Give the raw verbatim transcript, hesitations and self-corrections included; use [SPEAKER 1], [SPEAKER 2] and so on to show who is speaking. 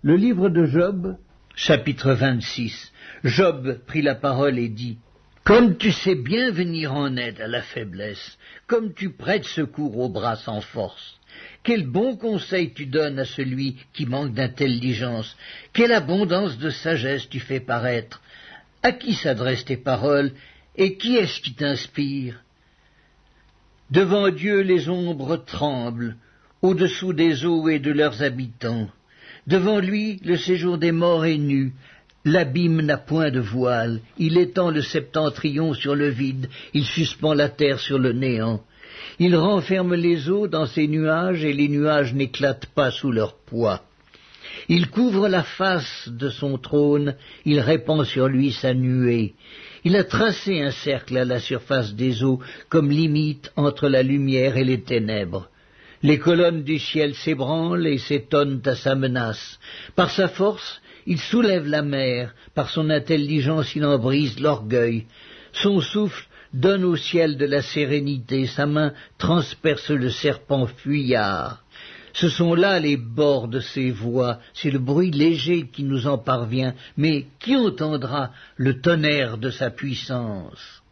[SPEAKER 1] Le livre de Job, chapitre vingt-six. Job prit la parole et dit: « Comme tu sais bien venir en aide à la faiblesse, comme tu prêtes secours aux bras sans force, quel bon conseil tu donnes à celui qui manque d'intelligence, quelle abondance de sagesse tu fais paraître. À qui s'adressent tes paroles, et qui est-ce qui t'inspire? Devant Dieu les ombres tremblent, au-dessous des eaux et de leurs habitants. Devant lui, le séjour des morts est nu, l'abîme n'a point de voile, il étend le septentrion sur le vide, il suspend la terre sur le néant. Il renferme les eaux dans ses nuages, et les nuages n'éclatent pas sous leur poids. Il couvre la face de son trône, il répand sur lui sa nuée. Il a tracé un cercle à la surface des eaux, comme limite entre la lumière et les ténèbres. Les colonnes du ciel s'ébranlent et s'étonnent à sa menace. Par sa force, il soulève la mer, par son intelligence il en brise l'orgueil. Son souffle donne au ciel de la sérénité, sa main transperce le serpent fuyard. Ce sont là les bords de ses voix, c'est le bruit léger qui nous en parvient, mais qui entendra le tonnerre de sa puissance?